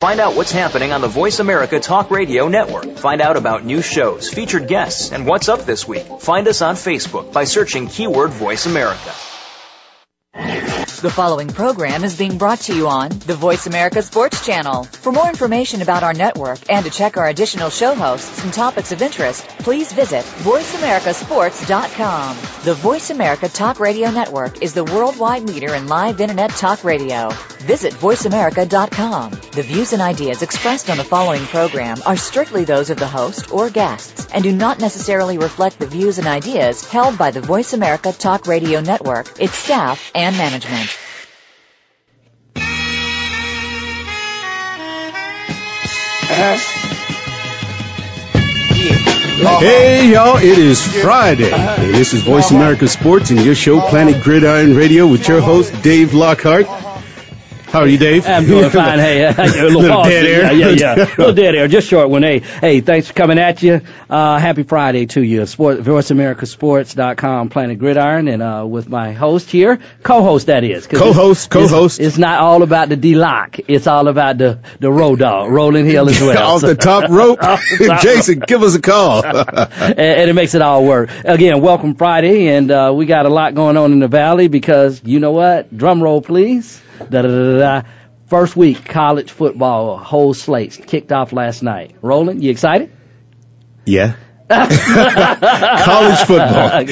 Find out what's happening on the Voice America Talk Radio Network. Find out about new shows, featured guests, and what's up this week. Find us on Facebook by searching keyword Voice America. The following program is being brought to you on the Voice America Sports Channel. For more information about our network and to check our additional show hosts and topics of interest, please visit VoiceAmericaSports.com. The Voice America Talk Radio Network is the worldwide leader in live Internet talk radio. Visit VoiceAmerica.com. The views and ideas expressed on the following program are strictly those of the host or guests and do not necessarily reflect the views and ideas held by the Voice America Talk Radio Network, its staff, and management. Hey, y'all, it is Friday. And this is Voice America Sports and your show, Planet Gridiron Radio, with your host, Dave Lockhart. How are you, Dave? I'm doing fine. Hey, a little dead air. Yeah. A little dead air. Just short one. Hey, thanks for coming at you. Happy Friday to you. VoiceAmericaSports.com, Planet Gridiron, and with my host here, co-host that is. Co-host. It's not all about the D-Lock. It's all about the road dog, Rolling Hill as well. Off the top rope. Jason, give us a call. and it makes it all work. Again, welcome Friday, and we got a lot going on in the Valley because, you know what? Drum roll, please. First week, college football, whole slates kicked off last night. Roland, you excited? Yeah. College football.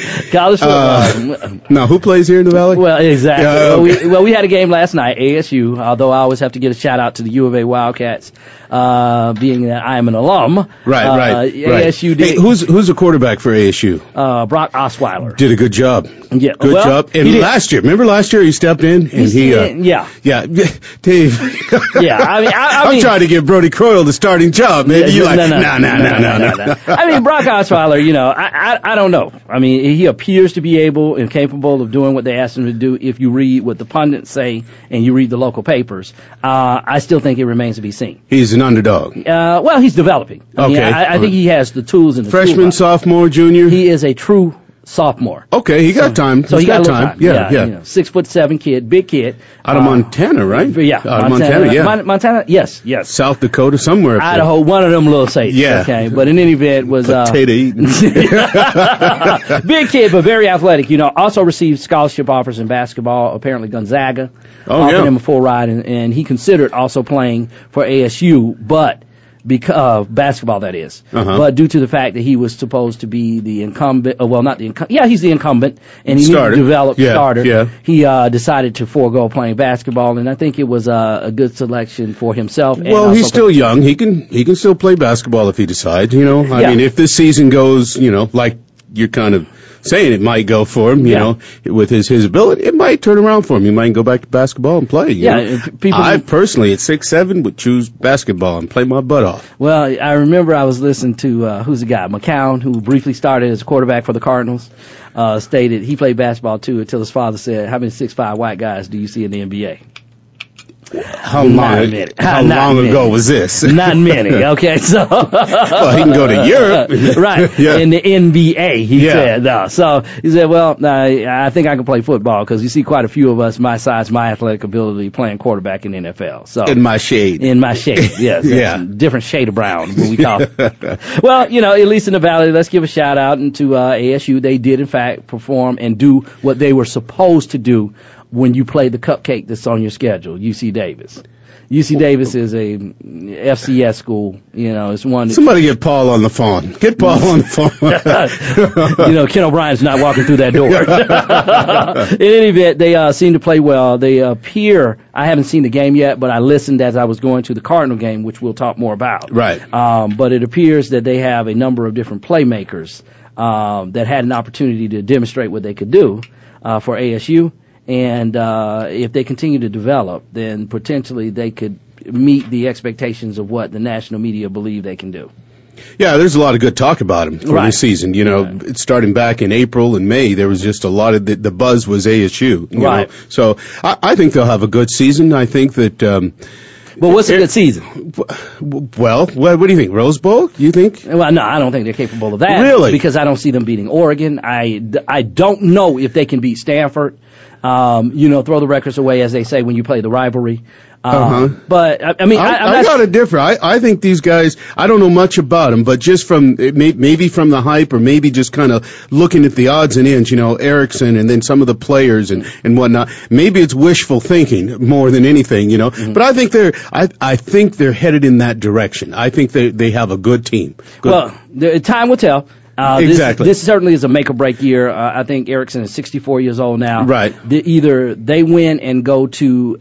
Now, who plays here in the Valley? Well, exactly. Okay. We had a game last night, ASU, although I always have to give a shout-out to the U of A Wildcats, being that I am an alum. Right. ASU did. Hey, who's the quarterback for ASU? Brock Osweiler. Did a good job. Yeah. Good job. And remember last year he stepped in and Yeah, Dave. Yeah, I mean, I'm trying to give Brody Croyle the starting job, man. You're like, no. I mean, Brock Osweiler, I don't know. I mean, he appears to be able and capable of doing what they asked him to do if you read what the pundits say and you read the local papers. I still think it remains to be seen. He's an underdog. Well, he's developing. I think he has the tools and the freshman, toolbox. Sophomore, junior? He is a true sophomore. Okay, he got time. So he got time. Yeah. 6'7" kid, big kid. Out of Montana, right? Yeah. Out of Montana, yeah. Montana, yes. South Dakota, somewhere up there. Idaho, one of them little states. Yeah. Okay, but in any event was potato eating. Big kid, but very athletic. Also received scholarship offers in basketball. Apparently Gonzaga offered him a full ride, and he considered also playing for ASU, but because basketball, that is. But due to the fact that he was supposed to be the incumbent, not the incumbent. Yeah, he's the incumbent, and he needed to develop starter. Yeah. He decided to forego playing basketball, and I think it was a good selection for himself. Well, he's still young. He can still play basketball if he decides. I mean, if this season goes, like you're kind of saying it might go for him, you know, with his ability, it might turn around for him. He might go back to basketball and play. You know? I personally, at 6'7", would choose basketball and play my butt off. Well, I remember I was listening to, who's the guy, McCown, who briefly started as a quarterback for the Cardinals, stated he played basketball too until his father said, how many 6'5" white guys do you see in the NBA? How long ago was this? Not many. Okay, so well, he can go to Europe, right? In the NBA, he said. So he said, "Well, I think I can play football because you see quite a few of us my size, my athletic ability, playing quarterback in the NFL. So in my shade, yes, different shade of brown when we talk. Well, at least in the Valley, let's give a shout out to ASU. They did in fact perform and do what they were supposed to do when you play the cupcake that's on your schedule, UC Davis. UC Davis is a FCS school. It's one. Somebody get Paul on the phone. Get Paul on the phone. Ken O'Brien's not walking through that door. In any event, they seem to play well. They appear. I haven't seen the game yet, but I listened as I was going to the Cardinal game, which we'll talk more about. Right. But it appears that they have a number of different playmakers that had an opportunity to demonstrate what they could do for ASU. And if they continue to develop, then potentially they could meet the expectations of what the national media believe they can do. Yeah, there's a lot of good talk about him for this season. Starting back in April and May, there was just a lot of the buzz was ASU. You know? So I think they'll have a good season. I think that. But what's a good season? Well, what do you think? Rose Bowl? You think? Well, no, I don't think they're capable of that. Really? Because I don't see them beating Oregon. I don't know if they can beat Stanford. Throw the records away, as they say, when you play the rivalry. But I mean, I got it different. I think these guys. I don't know much about them, but just from maybe from the hype, or maybe just kind of looking at the odds and ends. Erickson, and then some of the players and whatnot. Maybe it's wishful thinking more than anything. Mm-hmm. But I think I think they're headed in that direction. I think they have a good team. Well, time will tell. Exactly. This certainly is a make or break year. I think Erickson is 64 years old now. Right. Either they win and go to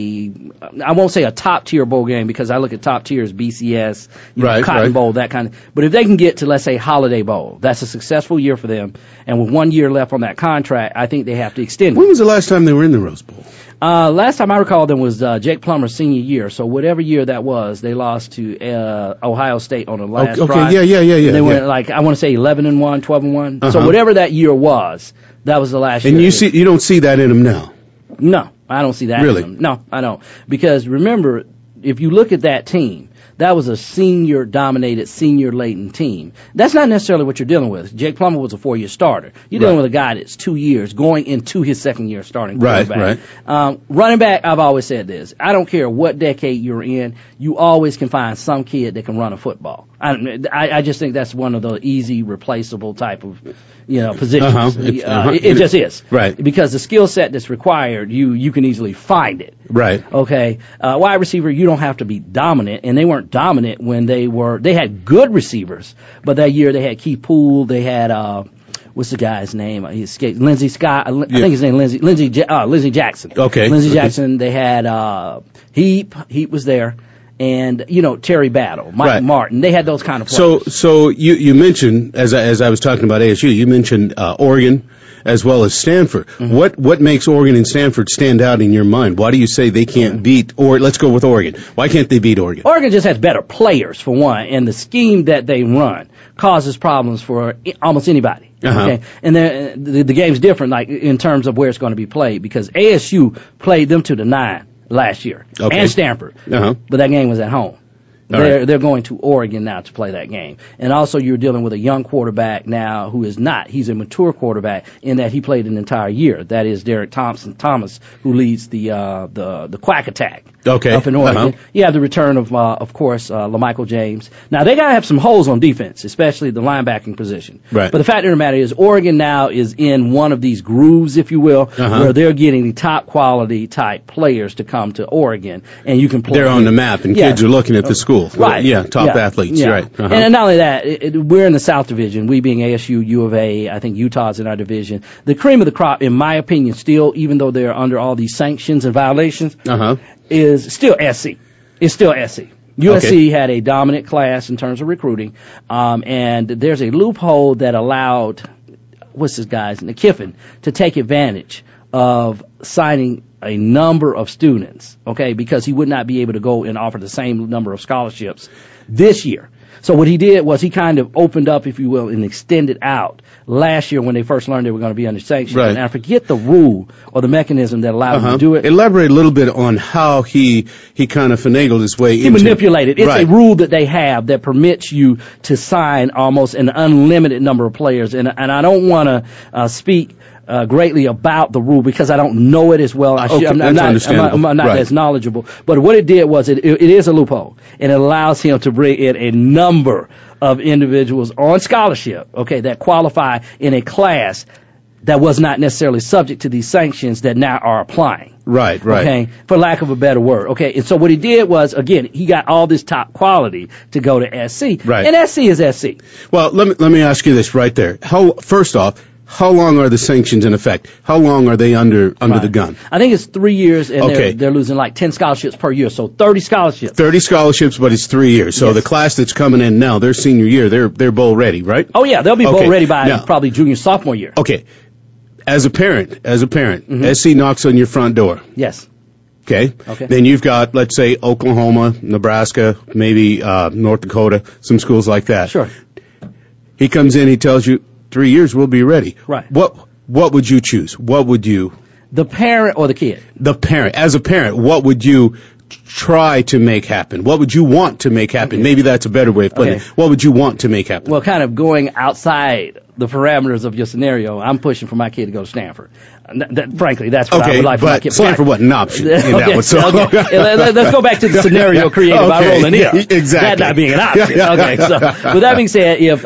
I won't say a top tier bowl game, because I look at top tier as BCS, Cotton Bowl, that kind of. But if they can get to, let's say, Holiday Bowl, that's a successful year for them. And with 1 year left on that contract, I think they have to extend it. When was the last time they were in the Rose Bowl? Last time I recall them was Jake Plummer's senior year. So whatever year that was, they lost to Ohio State on the last drive. Yeah. They went I want to say 11-1, 12-1. So whatever that year was, that was the last year. And you don't see that in them now? No, I don't see that really? in them. No, I don't. Because remember, if you look at that team, that was a senior-dominated, senior-laden team. That's not necessarily what you're dealing with. Jake Plummer was a 4-year starter. You're dealing with a guy that's 2 years, going into his second year starting quarterback. Right. Running back, I've always said this. I don't care what decade you're in, you always can find some kid that can run a football. I just think that's one of the easy, replaceable type of positions. It just is. Right. Because the skill set that's required, you can easily find it. Right. Okay. Wide receiver, you don't have to be dominant, and they weren't dominant when they had good receivers, but that year they had Keith Poole, they had what's the guy's name? He escaped. Lindsey Scott. I think his name Lindsey Jackson. Okay. Lindsey Jackson. They had Heap was there. And Terry Battle, Mike Martin, they had those kind of players. So you mentioned, as I was talking about ASU, you mentioned Oregon as well as Stanford. Mm-hmm. What makes Oregon and Stanford stand out in your mind? Why do you say they can't beat? Or let's go with Oregon. Why can't they beat Oregon? Oregon just has better players, for one, and the scheme that they run causes problems for almost anybody. Okay, and the game's different, like in terms of where it's going to be played, because ASU played them to the 9 last year, and Stanford, but that game was at home. They're going to Oregon now to play that game. And also you're dealing with a young quarterback now who is not. He's a mature quarterback in that he played an entire year. That is Derek Thomas, who leads the Quack Attack up in Oregon. You have the return of course, LaMichael James. Now, they got to have some holes on defense, especially the linebacking position. Right. But the fact of the matter is Oregon now is in one of these grooves, if you will, where they're getting top quality type players to come to Oregon, and you can play. They're on the map, and kids are looking at the school. Right. Yeah, top athletes. Yeah. Right. And not only that, we're in the South Division. We being ASU, U of A, I think Utah's in our division. The cream of the crop, in my opinion, still, even though they're under all these sanctions and violations, is still SC. It's still SC. USC had a dominant class in terms of recruiting, and there's a loophole that allowed, what's this guy's, Kiffin, to take advantage of signing a number of students, because he would not be able to go and offer the same number of scholarships this year. So what he did was he kind of opened up, if you will, and extended out last year when they first learned they were going to be under sanctions. Right. And I forget the rule or the mechanism that allowed him to do it. Elaborate a little bit on how he kind of finagled his way into it. He manipulated. It's a rule that they have that permits you to sign almost an unlimited number of players. And I don't want to speak greatly about the rule because I don't know it as well. I'm not as knowledgeable. But what it did was it is a loophole, and it allows him to bring in a number of individuals on scholarship, that qualify in a class that was not necessarily subject to these sanctions that now are applying. Right. Okay, for lack of a better word. Okay, and so what he did was, again, he got all this top quality to go to SC. Right. And SC is SC. Well, let me ask you this right there. First off, how long are the sanctions in effect? How long are they under the gun? I think it's 3 years, and they're losing like 10 scholarships per year, so 30 scholarships. 30 scholarships, but it's 3 years. So the class that's coming in now, their senior year, they're bowl ready, right? Oh yeah, they'll be bowl ready by probably junior, sophomore year. Okay. As a parent, SC knocks on your front door. Yes. Okay. Then you've got, let's say, Oklahoma, Nebraska, maybe North Dakota, some schools like that. Sure. He comes in, he tells you, 3 years we'll be ready. Right. What would you choose? What would you? The parent or the kid? The parent. As a parent, what would you try to make happen? What would you want to make happen? Maybe that's a better way of putting it. What would you want to make happen? Well, kind of going outside the parameters of your scenario, I'm pushing for my kid to go to Stanford. Frankly, that's what I would like for my kid. Stanford wasn't an option in that one. So. Let's go back to the scenario created by Roland Hill. Exactly. That not being an option. Okay, so with that being said, if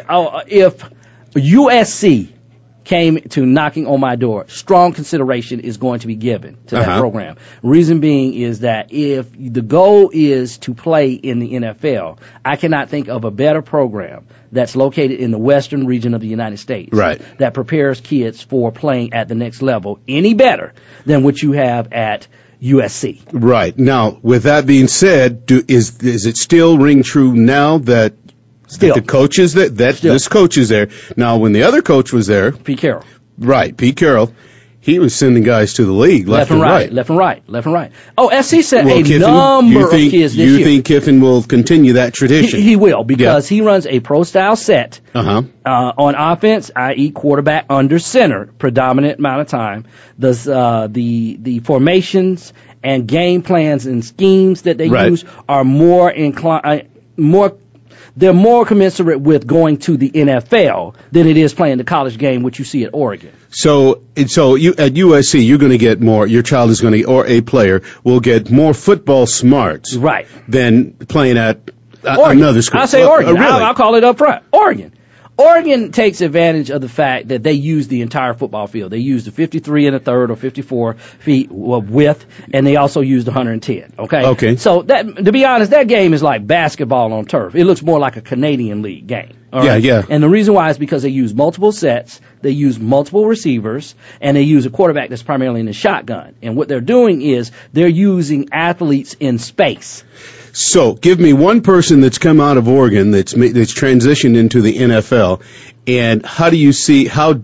USC came to knocking on my door, strong consideration is going to be given to that program. Reason being is that if the goal is to play in the NFL, I cannot think of a better program that's located in the western region of the United States that prepares kids for playing at the next level any better than what you have at USC. Right. Now, with that being said, is it still ring true now that the coach is there, this coach is there? Now, when the other coach was there, Pete Carroll. Right, Pete Carroll, he was sending guys to the league left and right. Left and right. Oh, SC sent number of kids this year. You think Kiffin will continue that tradition? He will, because he runs a pro-style set on offense, i.e. quarterback under center, predominant amount of time. The formations and game plans and schemes that they use are more they're more commensurate with going to the NFL than it is playing the college game, which you see at Oregon. So you at USC, you're going to get more. Your child is going to, or a player will get more football smarts, than playing at another school. I'll say Oregon. Really? I'll call it up front. Oregon takes advantage of the fact that they use the entire football field. They use the 53 and a third or 54 feet of width, and they also use the 110. Okay. So to be honest, that game is like basketball on turf. It looks more like a Canadian League game. Yeah. And the reason why is because they use multiple sets, they use multiple receivers, and they use a quarterback that's primarily in the shotgun. And what they're doing is they're using athletes in space. So, give me one person that's come out of Oregon that's transitioned into the NFL, and how do you see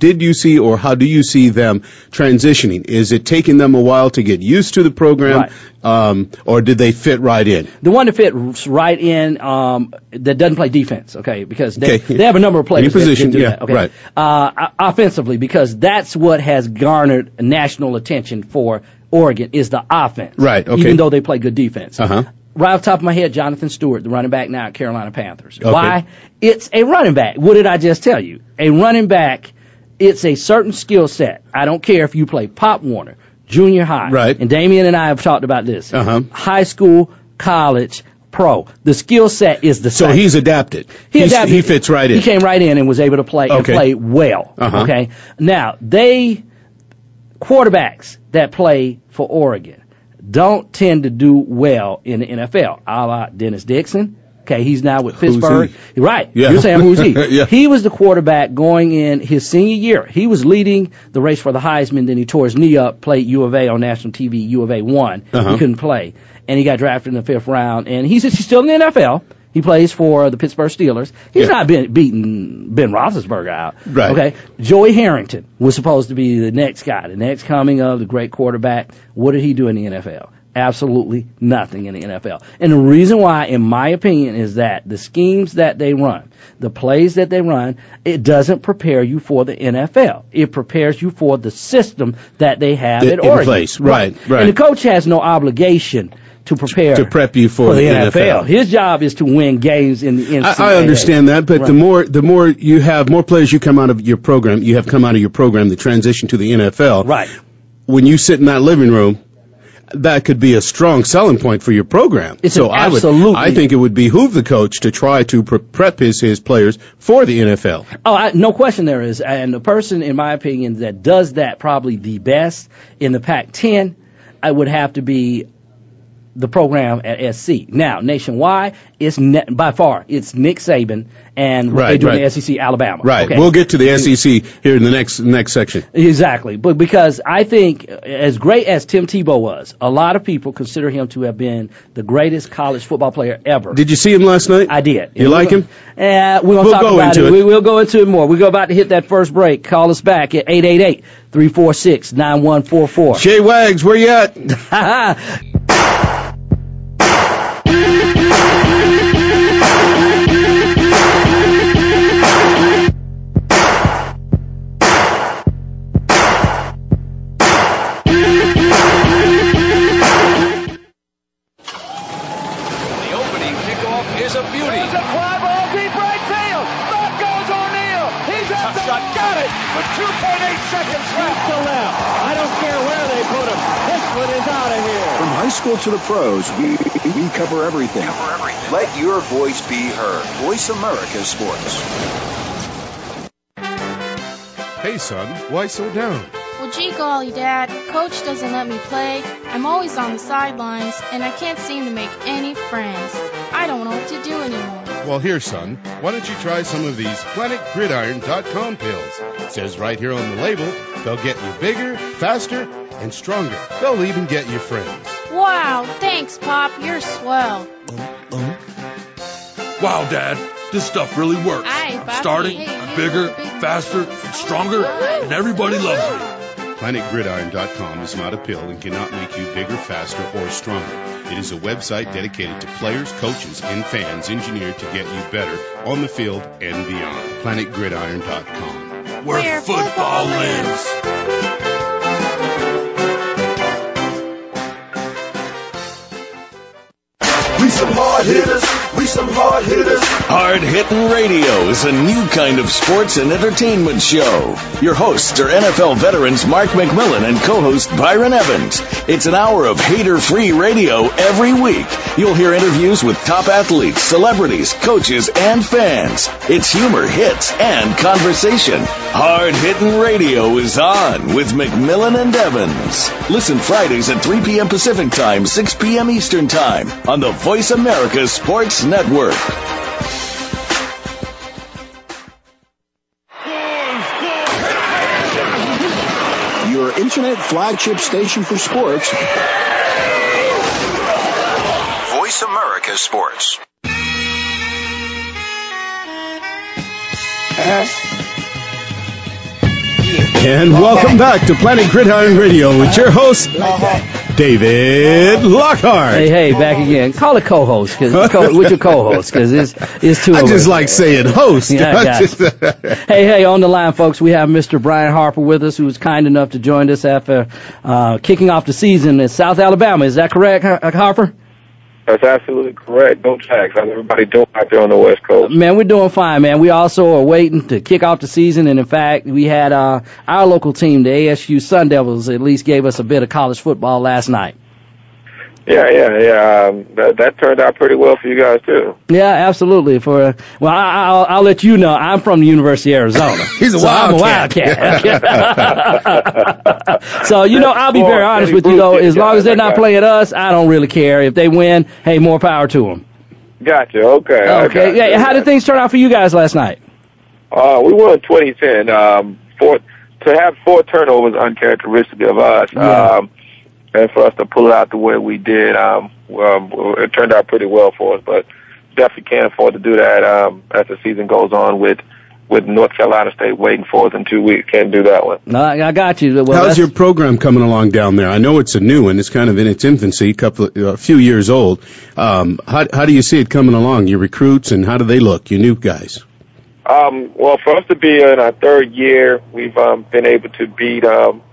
them transitioning? Is it taking them a while to get used to the program, or did they fit right in? The one that fit right in, that doesn't play defense, because they have a number of players that can do that. Offensively, because that's what has garnered national attention for Oregon is the offense, even though they play good defense. Right off the top of my head, Jonathan Stewart, the running back now at Carolina Panthers. Why? It's a running back. What did I just tell you? A running back, it's a certain skill set. I don't care if you play Pop Warner, junior high. And Damian and I have talked about this. High school, college, pro. The skill set is the same. So he's adapted. He fits right in. He came right in and was able to play and play well. Now, quarterbacks that play for Oregon don't tend to do well in the NFL, a la Dennis Dixon. He's now with Pittsburgh. You're saying who's he? He was the quarterback going in his senior year. He was leading the race for the Heisman, then he tore his knee up, played U of A on national TV. U of A won. He couldn't play. And he got drafted in the 5th round. And he's still in the NFL. He plays for the Pittsburgh Steelers. He's not beating Ben Roethlisberger out. Joey Harrington was supposed to be the next guy, the next coming of the great quarterback. What did he do in the NFL? Absolutely nothing in the NFL. And the reason why, in my opinion, is that the schemes that they run, the plays that they run, it doesn't prepare you for the NFL. It prepares you for the system that they have at Oregon. Place. Right. And the coach has no obligation to prep you for the NFL. His job is to win games in the NCAA. I understand that, but the more you have, more players you come out of your program, the transition to the NFL. When you sit in that living room, that could be a strong selling point for your program. I think it would behoove the coach to try to prep his players for the NFL. No question there is. And the person, in my opinion, that does that probably the best in the Pac-10, I would have to be the program at SC. Now, nationwide, by far, it's Nick Saban and what they do in the SEC, Alabama. We'll get to the SEC here in the next section. Exactly. But because I think, as great as Tim Tebow was, a lot of people consider him to have been the greatest college football player ever. Did you see him last night? I did. You like him? We're going to talk about it. We'll go into it more. We're about to hit that first break. Call us back at 888-346-9144. Jay Wags, where you at? Is a beauty. It's a fly ball deep right field. Back goes O'Neal. He's at the shot. Got it with 2.8 seconds left. To left. I don't care where they put him. This one is out of here. From high school to the pros, we cover everything. Let your voice be heard. Voice America Sports. Hey, son, why so down? Well, gee golly, Dad, Coach doesn't let me play. I'm always on the sidelines, and I can't seem to make any friends. I don't know what to do anymore. Well, here, son, why don't you try some of these PlanetGridiron.com pills? It says right here on the label, they'll get you bigger, faster, and stronger. They'll even get you friends. Wow, thanks, Pop. You're swell. Wow, Dad, this stuff really works. Aye, Papi. Starting, Hey, bigger, faster, and stronger, and everybody loves me. PlanetGridiron.com is not a pill and cannot make you bigger, faster, or stronger. It is a website dedicated to players, coaches, and fans engineered to get you better on the field and beyond. PlanetGridiron.com. Where football lives. We some hard hitters. We some hard hitters. Hard Hittin' Radio is a new kind of sports and entertainment show. Your hosts are NFL veterans Mark McMillan and co-host Byron Evans. It's an hour of hater-free radio every week. You'll hear interviews with top athletes, celebrities, coaches, and fans. It's humor, hits, and conversation. Hard Hittin' Radio is on with McMillan and Evans. Listen Fridays at 3 p.m. Pacific Time, 6 p.m. Eastern Time on the Voice America Sports Network. Your internet flagship station for sports. Voice America Sports. And welcome back to Planet Gridiron Radio with your host, David Lockhart. Hey, back again. Call it co-host with your co-host because it's too. I just like saying host. Yeah, hey, on the line, folks, we have Mr. Brian Harper with us, who was kind enough to join us after kicking off the season in South Alabama. Is that correct, Harper? That's absolutely correct. Go Jags. How's everybody doing out there on the West Coast? Man, we're doing fine, man. We also are waiting to kick off the season, and in fact, we had our local team, the ASU Sun Devils, at least gave us a bit of college football last night. Yeah. That turned out pretty well for you guys too. Yeah, absolutely. I'll let you know. I'm from the University of Arizona. He's a Wildcat. So I'll be very honest with you though. As long as they're not playing us, I don't really care. If they win, hey, more power to them. Gotcha. Okay. Yeah. How did things turn out for you guys last night? We won 2010. To have 4 turnovers uncharacteristic of us. Yeah. And for us to pull it out the way we did, it turned out pretty well for us. But definitely can't afford to do that as the season goes on with North Carolina State waiting for us in 2 weeks. Can't do that one. No, I got you. Well, how's your program coming along down there? I know it's a new one. It's kind of in its infancy, a few years old. How do you see it coming along? Your recruits, and how do they look, your new guys? Well, for us to be in our 3rd year, we've been able to beat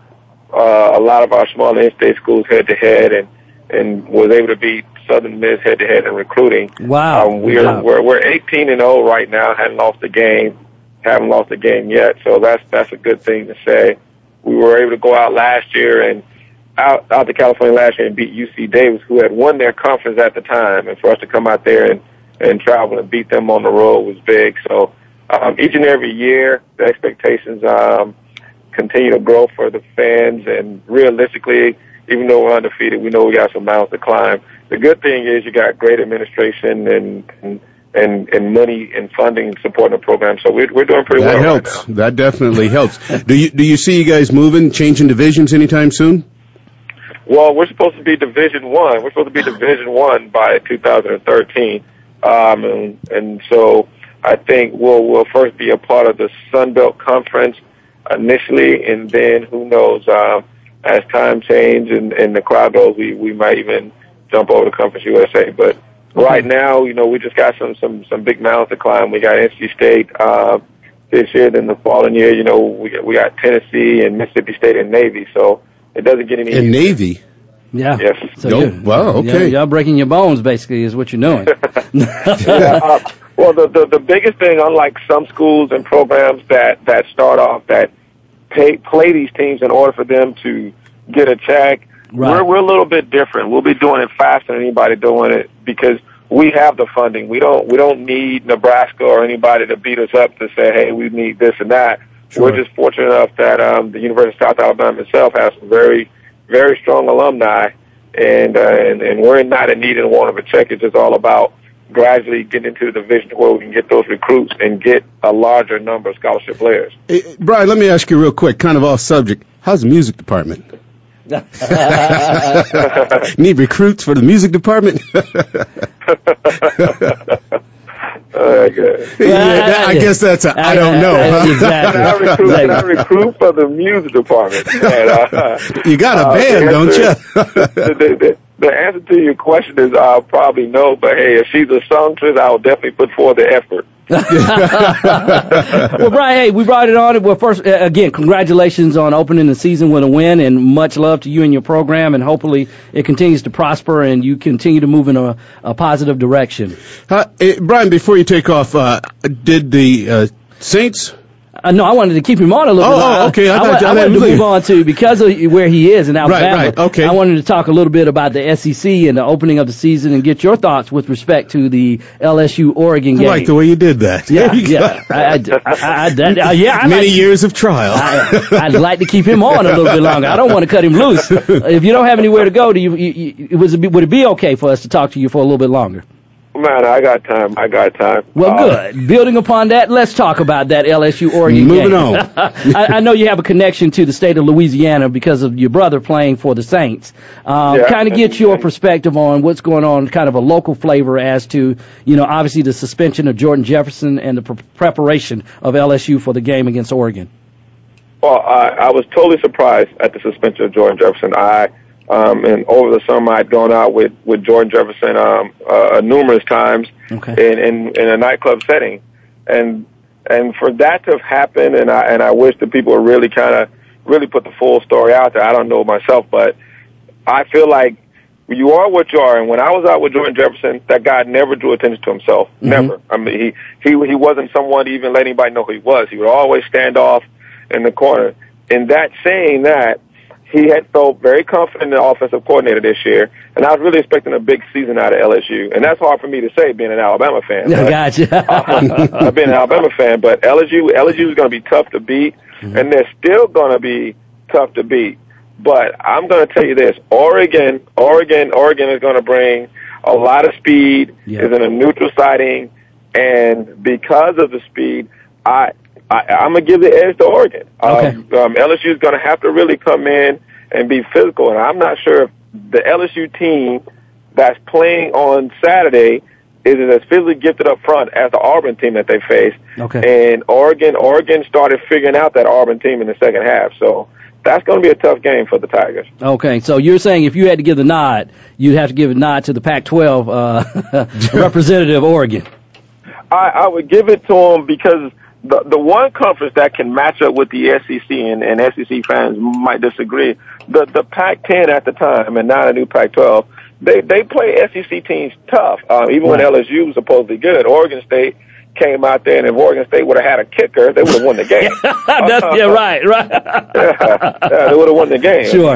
a lot of our smaller in-state schools head-to-head, and was able to beat Southern Miss head-to-head in recruiting. Wow. We're 18-0 right now. Haven't lost a game yet. So that's a good thing to say. We were able to go out last year and out to California last year and beat UC Davis, who had won their conference at the time, and for us to come out there and travel and beat them on the road was big. So each and every year, the expectations continue to grow for the fans, and realistically, even though we're undefeated, we know we got some mountains to climb. The good thing is you got great administration and money and funding supporting the program, so we're doing pretty well. That helps. Right now. That definitely helps. Do you see you guys changing divisions anytime soon? Well, we're supposed to be Division One. We're supposed to be Division One by 2013, and so I think we'll first be a part of the Sun Belt Conference initially, and then who knows, as time changes and the crowd goes, we might even jump over to Conference USA. But right now, we just got some big mountains to climb. We got NC State this year, then the following year, we got Tennessee and Mississippi State and Navy, so it doesn't get any easier. And Navy? Yeah. Yes. So wow, okay. Y'all breaking your bones, basically, is what you're doing. Well, Well, the biggest thing, unlike some schools and programs that start off that play these teams in order for them to get a check, right. we're a little bit different. We'll be doing it faster than anybody doing it because we have the funding. We don't need Nebraska or anybody to beat us up to say, hey, we need this and that. Sure. We're just fortunate enough that the University of South Alabama itself has some very, very strong alumni, and we're not in need and want of a check. It's just all about gradually getting into the division where we can get those recruits and get a larger number of scholarship players. Hey, Brian, let me ask you real quick, kind of off subject. How's the music department? Need recruits for the music department? Yeah, I guess that's I don't know. Exactly. I recruit for the music department. You got a band, don't you? The answer to your question is probably no, but hey, if she's a songstress, I'll definitely put forth the effort. Well, Brian, hey, we brought it on. Well, first, again, congratulations on opening the season with a win, and much love to you and your program, and hopefully it continues to prosper and you continue to move in a positive direction. Brian, before you take off, did the Saints... No, I wanted to keep him on a little bit. Oh, okay. I wanted to move on to, because of where he is in Alabama, right, okay. I wanted to talk a little bit about the SEC and the opening of the season and get your thoughts with respect to the LSU-Oregon game. I like the way you did that. Yeah. Many years of trial. I'd like to keep him on a little bit longer. I don't want to cut him loose. If you don't have anywhere to go, would it be okay for us to talk to you for a little bit longer? Man, I got time. Well, good. Building upon that, let's talk about that LSU-Oregon game. Moving on. I know you have a connection to the state of Louisiana because of your brother playing for the Saints. Kind of get your perspective on what's going on, kind of a local flavor as to, obviously the suspension of Jordan Jefferson and the preparation of LSU for the game against Oregon. Well, I was totally surprised at the suspension of Jordan Jefferson. And over the summer, I'd gone out with Jordan Jefferson numerous times in a nightclub setting, and for that to have happened, and I wish that people would really really put the full story out there. I don't know myself, but I feel like you are what you are. And when I was out with Jordan Jefferson, that guy never drew attention to himself. Mm-hmm. Never. I mean, he wasn't someone to even let anybody know who he was. He would always stand off in the corner. And that saying that, he had felt very confident in the offensive coordinator this year, and I was really expecting a big season out of LSU. And that's hard for me to say, being an Alabama fan. Gotcha. I've been an Alabama fan, but LSU is going to be tough to beat, and they're still going to be tough to beat. But I'm going to tell you this: Oregon is going to bring a lot of speed. Is in a neutral siding, and because of the speed, I'm going to give the edge to Oregon. LSU is going to have to really come in and be physical, and I'm not sure if the LSU team that's playing on Saturday is as physically gifted up front as the Auburn team that they faced. And Oregon started figuring out that Auburn team in the second half, so that's going to be a tough game for the Tigers. Okay, so you're saying if you had to give the nod, you'd have to give a nod to the Pac-12 representative Oregon. I would give it to them because the one conference that can match up with the SEC, and SEC fans might disagree, the Pac-10 at the time, and now the new Pac-12, they play SEC teams tough, even when LSU was supposedly good. Oregon State came out there, and if Oregon State would have had a kicker, they would have won the game. Right. They would have won the game. Sure.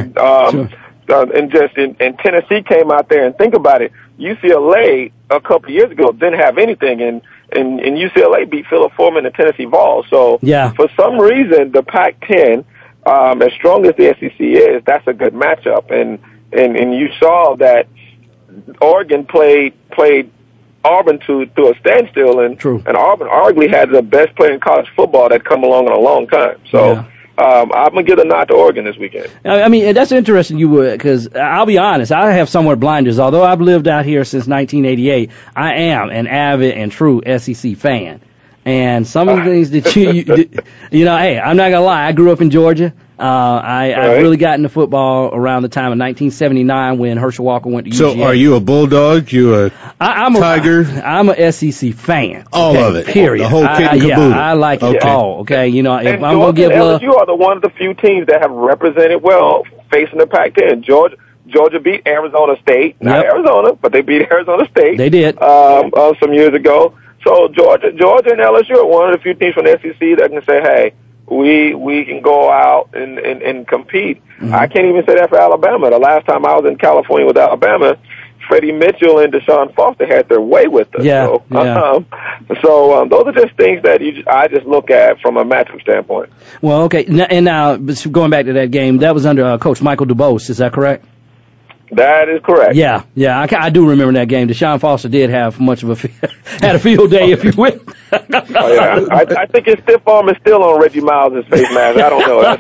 And Tennessee came out there, and think about it, UCLA a couple of years ago didn't have anything, and UCLA beat Philip Foreman and Tennessee Vols. So for some reason, the Pac-10, as strong as the SEC is, that's a good matchup. And you saw that Oregon played Auburn to a standstill, and Auburn arguably had the best player in college football that come along in a long time. So I'm going to give a nod to Oregon this weekend. I mean, that's interesting you would, because I'll be honest, I have somewhat blinders. Although I've lived out here since 1988, I am an avid and true SEC fan. And some of the things that hey, I'm not going to lie, I grew up in Georgia. I really got into football around the time of 1979 when Herschel Walker went to UGA. So are you a Bulldog? You a Tiger? I'm a SEC fan. All of it. Period. The whole kit and caboodle. I like it all. Okay, if I'm going to give love. You are one of the few teams that have represented well facing the Pac-10. Georgia beat Arizona State. Not Arizona, but they beat Arizona State. They did. Some years ago. So Georgia and LSU are one of the few teams from the SEC that can say, hey, we can go out and compete. Mm-hmm. I can't even say that for Alabama. The last time I was in California with Alabama, Freddie Mitchell and Deshaun Foster had their way with us. Yeah, so those are just things that I just look at from a matchup standpoint. Well, okay. And now, going back to that game, that was under Coach Michael DuBose. Is that correct? That is correct. Yeah. I do remember that game. Deshaun Foster did have much of had a field day, if you will. I think his stiff arm is still on Reggie Miles' face mask. I don't know.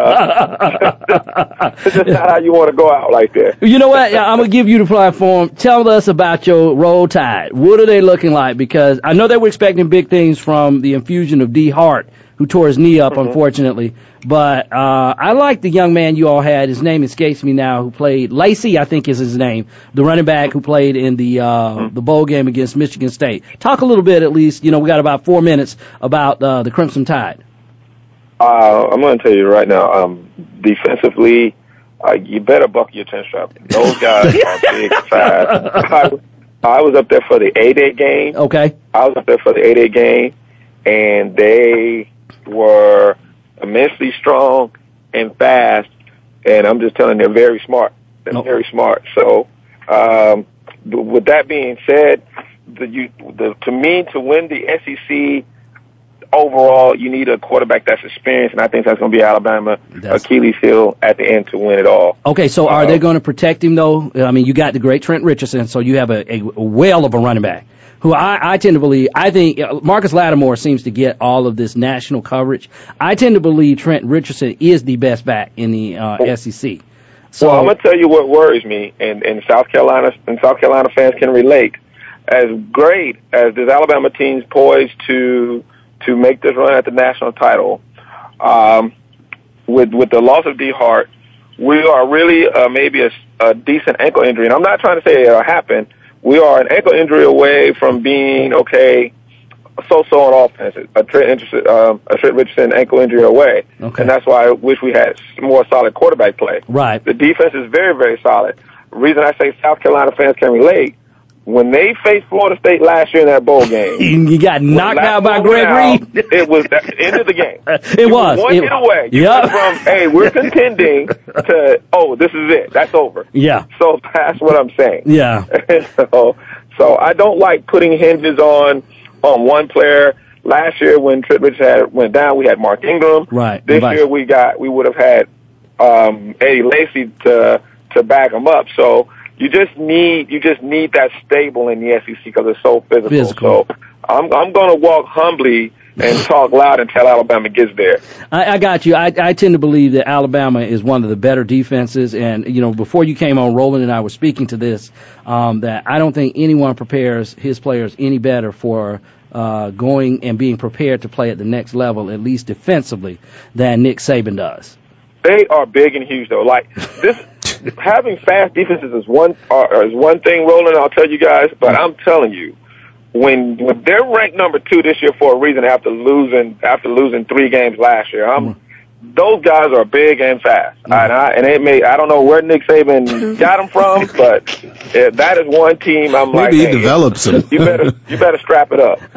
That's just not how you want to go out like that. You know what? I'm going to give you the platform. Tell us about your Roll Tide. What are they looking like? Because I know they were expecting big things from the infusion of D. Hart, who tore his knee up, unfortunately. But I like the young man you all had. His name escapes me now, who played Lacey, I think is his name, the running back who played in the bowl game against Michigan State. Talk a little bit, at least. We got about 4 minutes about the Crimson Tide. I'm going to tell you right now, defensively, you better buckle your chin strap. Those guys are big, fast. I was up there for the 8-8 game. Okay. I was up there for the 8-8 game, and they were immensely strong and fast, and I'm just telling you, they're very smart. They're very smart. So, with that being said, to me, to win the SEC overall, you need a quarterback that's experienced, and I think that's going to be Alabama, Achilles heel at the end to win it all. Okay, so are they going to protect him, though? I mean, you got the great Trent Richardson, so you have a whale of a running back, who I tend to believe, I think Marcus Lattimore seems to get all of this national coverage. I tend to believe Trent Richardson is the best back in the SEC. So, well, I'm going to tell you what worries me, and South Carolina fans can relate. As great as this Alabama team's poised to make this run at the national title, with the loss of D. Hart, we are really maybe a decent ankle injury. And I'm not trying to say it'll happen. We are an ankle injury away from being, so-so on offense. A Trent Richardson ankle injury away. Okay. And that's why I wish we had more solid quarterback play. Right. The defense is very, very solid. The reason I say South Carolina fans can relate, when they faced Florida State last year in that bowl game, you got knocked out by Greg Reed. It was the end of the game. It was. One hit away. You went from, hey, we're contending to, this is it. That's over. Yeah. So that's what I'm saying. Yeah. So I don't like putting hinges on one player. Last year when Trent Richardson went down, we had Mark Ingram. Right. This year we would have had Eddie Lacy to back him up. So you just need that stable in the SEC because it's so physical. So I'm going to walk humbly and talk loud until Alabama gets there. I got you. I tend to believe that Alabama is one of the better defenses. And, before you came on, Roland and I were speaking to this, that I don't think anyone prepares his players any better for going and being prepared to play at the next level, at least defensively, than Nick Saban does. They are big and huge, though. Like this, having fast defenses is one thing, Roland. I'll tell you guys, but I'm telling you, when they're ranked number 2 this year for a reason after losing 3 games last year, those guys are big and fast. I don't know where Nick Saban got them from, but that is one team Maybe he develops them. You better strap it up.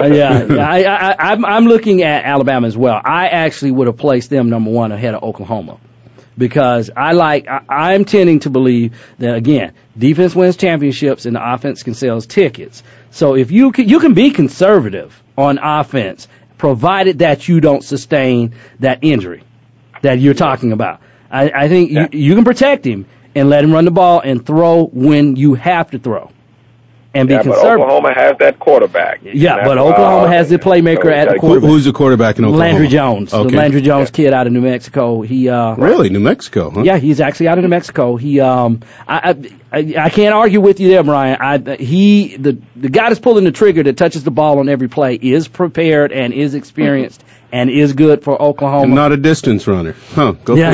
I'm looking at Alabama as well. I actually would have placed them number 1 ahead of Oklahoma. Because I'm tending to believe that, again, defense wins championships and the offense can sell tickets. So if you can be conservative on offense, provided that you don't sustain that injury that you're talking about. I think you can protect him and let him run the ball and throw when you have to throw. And be conservative. But Oklahoma has that quarterback. Yeah, but Oklahoma has the playmaker at the quarterback. Who's the quarterback in Oklahoma? Landry Jones. Okay. The Landry Jones kid out of New Mexico. He really? New Mexico, huh? Yeah, he's actually out of New Mexico. He I can't argue with you there, Brian. The guy that's pulling the trigger that touches the ball on every play is prepared and is experienced and is good for Oklahoma. And not a distance runner. Huh, go for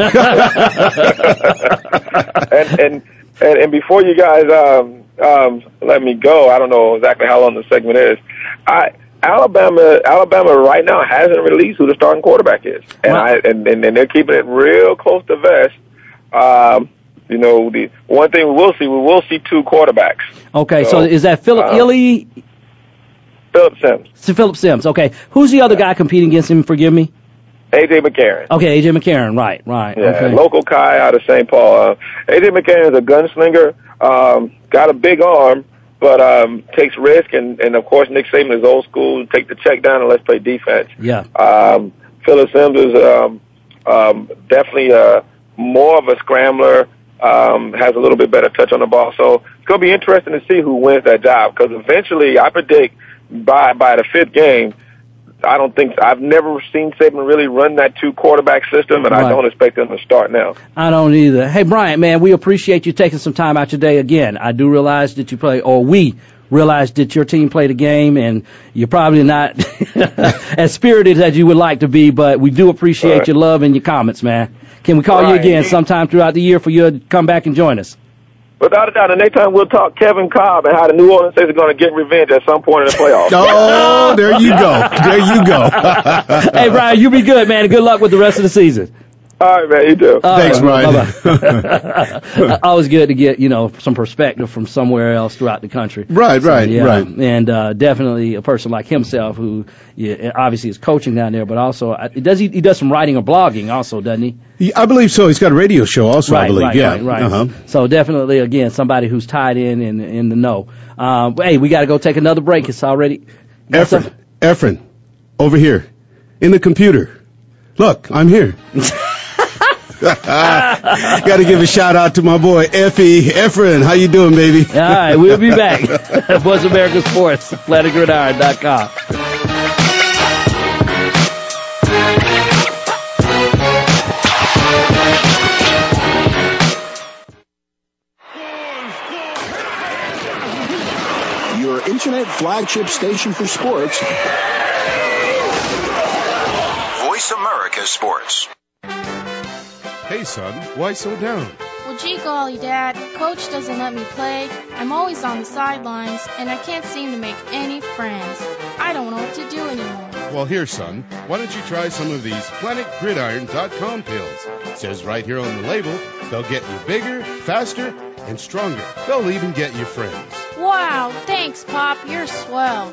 it. and before you guys let me go, I don't know exactly how long the segment is. Alabama right now hasn't released who the starting quarterback is, and they're keeping it real close to vest. The one thing we will see 2 quarterbacks. Okay, so is that Philip Ely? Philip Sims. Philip Sims. Okay. Who's the other guy competing against him? Forgive me. A.J. McCarron. Okay, A.J. McCarron. Right. Yeah, okay. Local Kai out of St. Paul. A.J. McCarron is a gunslinger. Got a big arm, but takes risk. And of course, Nick Saban is old school. Take the check down and let's play defense. Yeah. Philip Sims is definitely more of a scrambler. Has a little bit better touch on the ball. So it's going to be interesting to see who wins that job, because eventually I predict by the fifth game, I've never seen Saban really run that 2-quarterback system, and right. I don't expect him to start now. I don't either. Hey, Bryant, man, we appreciate you taking some time out your day again. I do realize that we realize that your team played a game, and you're probably not as spirited as you would like to be, but we do appreciate your love and your comments, man. Can we call you again sometime throughout the year for you to come back and join us? Without a doubt, the next time we'll talk Kevin Cobb and how the New Orleans Saints are going to get revenge at some point in the playoffs. Oh, there you go. There you go. Hey, Brian, you be good, man. Good luck with the rest of the season. All right, man. You too. Thanks, Brian. Bye-bye. Always good to get, some perspective from somewhere else throughout the country. Right. And definitely a person like himself who obviously is coaching down there, but also he does some writing or blogging also, doesn't he? I believe so. He's got a radio show also, I believe. Right. Uh-huh. So definitely, again, somebody who's tied in the know. Hey, we got to go take another break. It's already... Efren, over here, in the computer. Look, I'm here. Got to give a shout out to my boy Efren. How you doing, baby? All right, we'll be back. Voice America Sports, PlanetGridiron.com. Your internet flagship station for sports. Voice America Sports. Hey, son, why so down? Well, gee golly, Dad, Coach doesn't let me play. I'm always on the sidelines, and I can't seem to make any friends. I don't know what to do anymore. Well, here, son, why don't you try some of these PlanetGridiron.com pills? It says right here on the label, they'll get you bigger, faster, and stronger. They'll even get you friends. Wow, thanks, Pop. You're swell.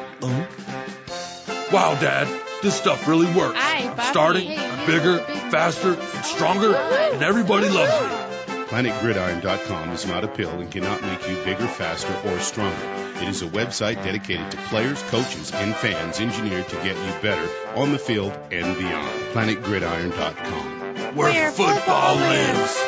Wow, Dad, this stuff really works. Aye, Bobby. Starting, I'm bigger, faster, and stronger, and everybody loves me. PlanetGridiron.com is not a pill and cannot make you bigger, faster, or stronger. It is a website dedicated to players, coaches, and fans engineered to get you better on the field and beyond. PlanetGridiron.com. Where football lives.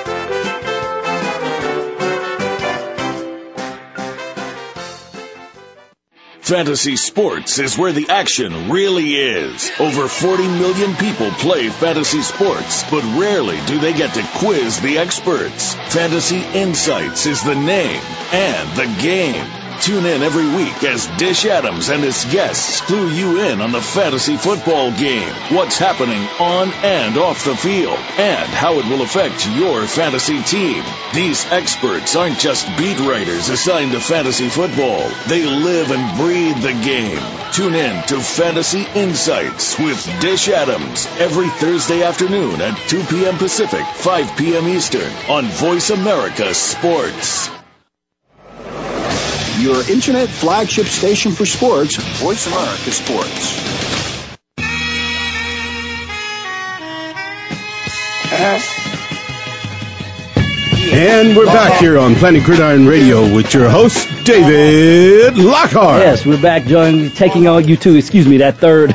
Fantasy sports is where the action really is. Over 40 million people play fantasy sports, but rarely do they get to quiz the experts. Fantasy Insights is the name and the game. Tune in every week as Dish Adams and his guests clue you in on the fantasy football game, what's happening on and off the field, and how it will affect your fantasy team. These experts aren't just beat writers assigned to fantasy football. They live and breathe the game. Tune in to Fantasy Insights with Dish Adams every Thursday afternoon at 2 p.m. Pacific, 5 p.m. Eastern on Voice America Sports. Your internet flagship station for sports, Voice America Sports. And we're back here on Planet Gridiron Radio with your host, David Lockhart. Yes, we're back taking on you two. Excuse me, that third,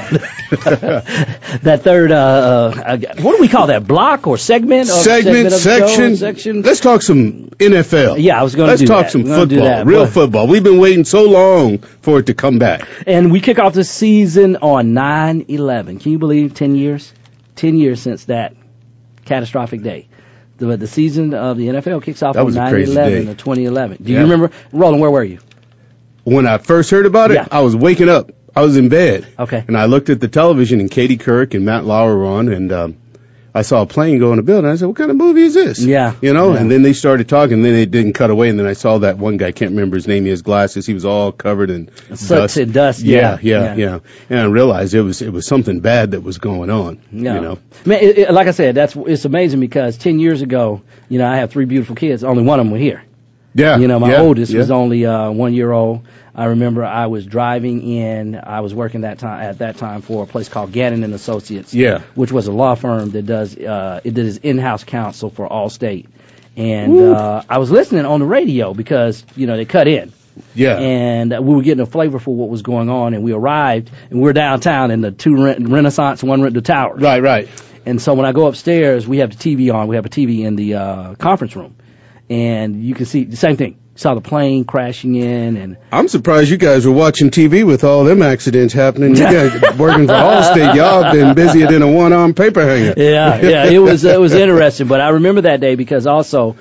what do we call that? Block or segment? Section. Let's talk some NFL. Yeah, I was going to do that. Let's talk some football, real football. We've been waiting so long for it to come back. And we kick off the season on 9/11. Can you believe 10 years? 10 years since that catastrophic day. The season of the NFL kicks off on 9/11 of 2011. Do you remember? Roland, where were you? When I first heard about it, I was waking up. I was in bed. Okay. And I looked at the television, and Katie Couric and Matt Lauer were on, and I saw a plane go in the building. I said, what kind of movie is this? Yeah. And then they started talking, and then they didn't cut away, and then I saw that one guy, I can't remember his name, he has glasses, he was all covered in dust. And dust, yeah. And I realized it was something bad that was going on, Man, like I said, it's amazing because 10 years ago, I have 3 beautiful kids, only one of them were here. Yeah. You know, my oldest was only 1 year old. I remember I was driving in. I was working at that time for a place called Gannon and Associates. Yeah. Which was a law firm that does in-house counsel for Allstate. And I was listening on the radio because, you know, they cut in. Yeah. And we were getting a flavor for what was going on, and we arrived, and we're downtown in the two Renaissance, one the Towers. Right. And so when I go upstairs, we have the TV on. We have a TV in the conference room. And you can see the same thing. Saw the plane crashing in, and I'm surprised you guys were watching TV with all them accidents happening. You guys working for Allstate, y'all been busier than a one-armed paper hanger. Yeah, it was interesting. But I remember that day because also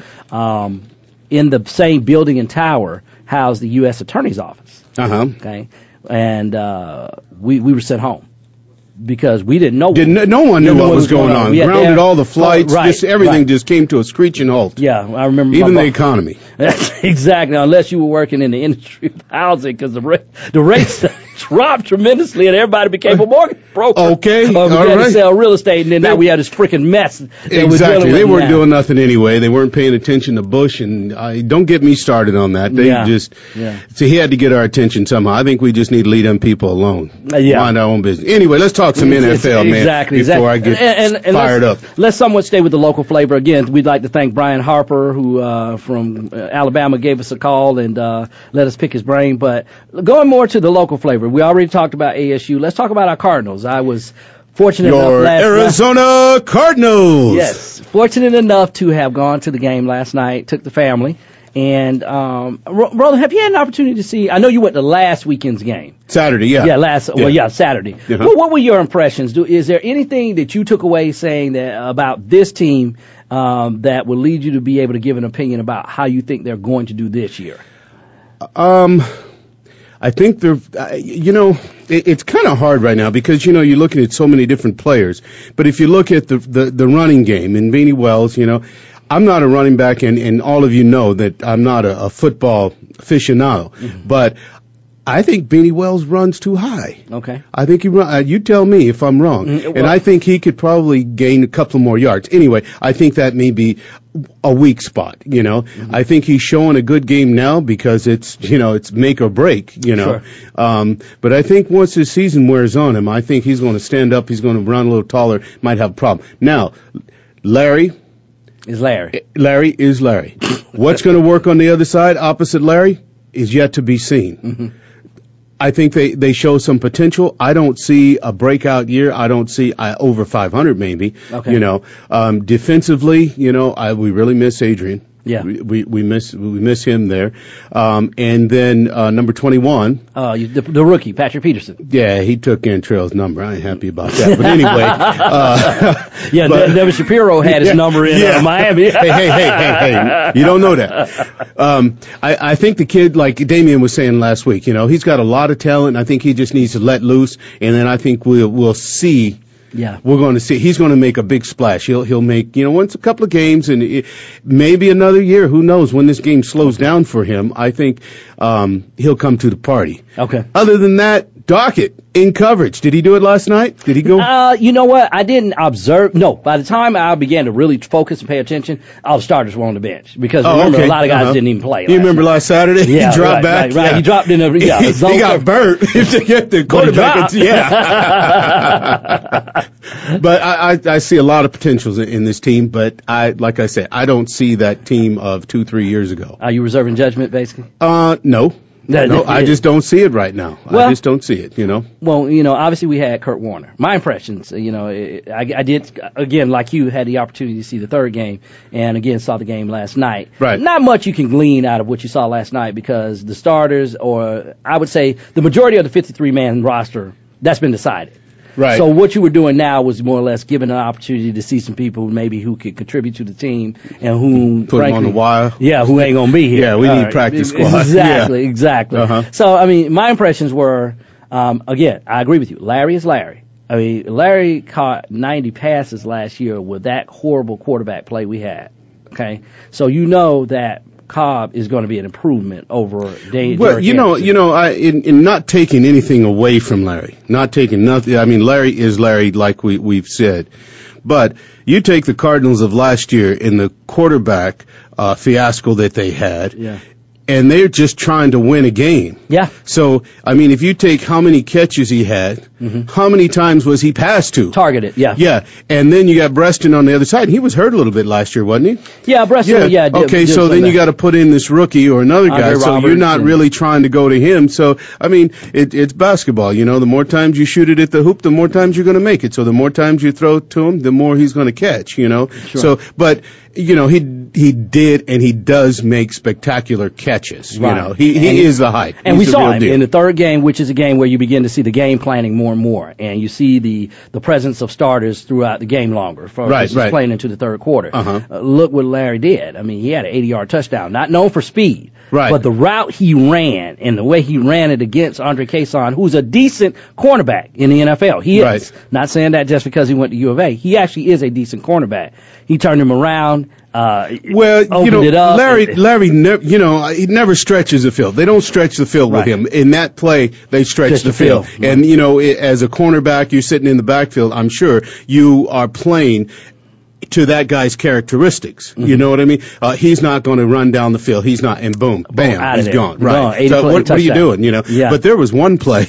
in the same building and tower housed the U.S. Attorney's Office. Okay, and we were sent home. Because we didn't know. No one knew what was going on. Grounded all the flights. Everything just came to a screeching halt. Yeah, I remember. Even the economy. Exactly. Unless you were working in the industry of housing, because the rates dropped tremendously, and everybody became a mortgage broker. Okay, we had to sell real estate, and then now we had this freaking mess. Exactly. They weren't doing nothing anyway. They weren't paying attention to Bush, and don't get me started on that. They so he had to get our attention somehow. I think we just need to leave them people alone. Mind our own business. Anyway, let's talk some NFL, man. Before I get fired up. Let's somewhat stay with the local flavor. Again, we'd like to thank Brian Harper, who from Alabama gave us a call and let us pick his brain. But going more to the local flavor, we already talked about ASU. Let's talk about our Cardinals. I was fortunate enough Arizona Cardinals. Yes, fortunate enough to have gone to the game last night. Took the family. And, Roland, have you had an opportunity to see, I know you went to last weekend's game. Saturday, yeah. Yeah, Saturday. What were your impressions? Is there anything that you took away saying that about this team that would lead you to be able to give an opinion about how you think they're going to do this year? I think they're, it's kind of hard right now because, you're looking at so many different players. But if you look at the running game and Beanie Wells, I'm not a running back, and all of you know that I'm not a football aficionado. Mm-hmm. But I think Beanie Wells runs too high. Okay. I think you tell me if I'm wrong. Mm-hmm. And I think he could probably gain a couple more yards. Anyway, I think that may be a weak spot, Mm-hmm. I think he's showing a good game now because it's make or break, Sure. But I think once his season wears on him, I think he's going to stand up, he's going to run a little taller, might have a problem. Now, Larry is Larry. What's going to work on the other side, opposite Larry, is yet to be seen. Mm-hmm. I think they show some potential. I don't see a breakout year. I don't see over 500 maybe. Okay. Defensively, we really miss Adrian. Yeah. We miss him there. And then number 21. The rookie, Patrick Peterson. Yeah, he took Cantrell's number. I ain't happy about that. But anyway. Devin Shapiro had his number in Miami. Hey. You don't know that. I think the kid, like Damian was saying last week, he's got a lot of talent. I think he just needs to let loose. And then I think we'll see. Yeah, we're going to see. He's going to make a big splash. He'll make once a couple of games and maybe another year. Who knows when this game slows down for him? I think he'll come to the party. Okay. Other than that, Dockett in coverage. Did he do it last night? Did he go? You know what? I didn't observe. No, by the time I began to really focus and pay attention, all the starters were on the bench because remember a lot of guys didn't even play. You remember last Saturday? Yeah, he dropped back. Right. He dropped in a zone. He got burnt. The quarterback. But I see a lot of potentials in this team. But like I said, I don't see that team of 2-3 years ago. Are you reserving judgment, basically? No. No, I just don't see it right now. I just don't see it, Well, obviously we had Kurt Warner. My impressions, I did, again, like you, had the opportunity to see the third game, and again, saw the game last night. Right. Not much you can glean out of what you saw last night because the starters, or I would say the majority of the 53-man roster, that's been decided. Right. So what you were doing now was more or less giving an opportunity to see some people maybe who could contribute to the team and who put them on the wire. Yeah, who ain't gonna be here. Yeah, we need practice squad. Exactly. Uh-huh. So my impressions were, again, I agree with you. Larry is Larry. I mean, Larry caught 90 passes last year with that horrible quarterback play we had. Okay, so that Cobb is going to be an improvement over Dave. Well, in not taking anything away from Larry, not taking nothing. I mean, Larry is Larry, like we've said. But you take the Cardinals of last year, and the quarterback fiasco that they had. Yeah. And they're just trying to win a game. Yeah. So, I mean, if you take how many catches he had, how many times was he passed to? Targeted, yeah. Yeah. And then you got Breston on the other side. He was hurt a little bit last year, wasn't he? Yeah, Breston, yeah. Okay, so then you got to put in this rookie or another guy. Andre so Roberts, you're not really trying to go to him. So, I mean, it's basketball. You know, the more times you shoot it at the hoop, the more times you're going to make it. So the more times you throw it to him, the more he's going to catch, you know. Sure. So, but, you know, he did and he does make spectacular catches. Right. You know, he is the hype. And He's we the saw real him deal. in the third game, which is a game where you begin to see the game planning more and more, and you see the presence of starters throughout the game longer. Right. Playing into the third quarter. Look what Larry did. I mean, he had an 80-yard touchdown, not known for speed. Right. But the route he ran and the way he ran it against Andre Cason, who's a decent cornerback in the NFL. He is. Right. Not saying that just because he went to U of A. He actually is a decent cornerback. He turned him around. Well, you know, it up. Larry, you know, he never stretches the field. They don't stretch the field with him. In that play, they stretch the field. Right. And, you know, as a cornerback, you're sitting in the backfield, I'm sure you are playing to that guy's characteristics. You know what I mean? He's not going to run down the field. He's not, and boom, bam, he's gone. Right. So what are you doing, you know? Yeah. But there was one play.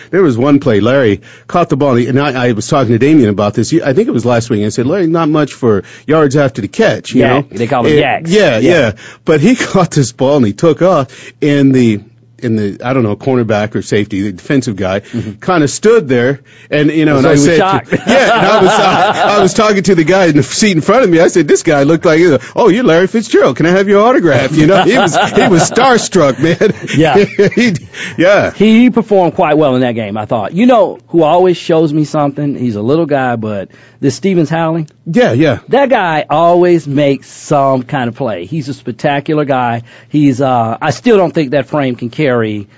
Larry caught the ball, and I was talking to Damien about this. I think it was last week, and I said, Larry, not much for yards after the catch, you know? They call them yaks. Yeah. But he caught this ball, and he took off, and the I don't know, cornerback or safety, the defensive guy, kind of stood there, and, you know, so and I he was said, shocked. and I was talking to the guy in the seat in front of me. I said, this guy looked like, oh, you're Larry Fitzgerald. Can I have your autograph? You know, he was starstruck, man. Yeah. He performed quite well in that game, I thought. You know who always shows me something? He's a little guy, but this Stevens Howling. Yeah. That guy always makes some kind of play. He's a spectacular guy. He's, I still don't think that frame can carry